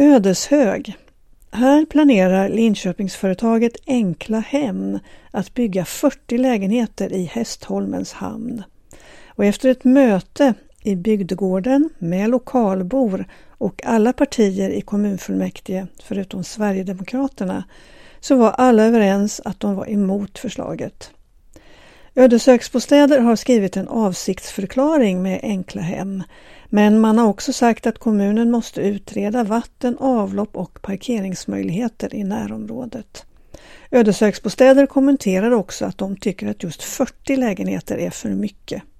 Ödeshög. Här planerar Linköpingsföretaget Enkla Hem att bygga 40 lägenheter i Hästholmens hamn. Och efter ett möte i bygdegården med lokalbor och alla partier i kommunfullmäktige förutom Sverigedemokraterna så var alla överens att de var emot förslaget. Ödeshögsbostäder har skrivit en avsiktsförklaring med Enkla Hem, men man har också sagt att kommunen måste utreda vatten, avlopp och parkeringsmöjligheter i närområdet. Ödeshögsbostäder kommenterar också att de tycker att just 40 lägenheter är för mycket.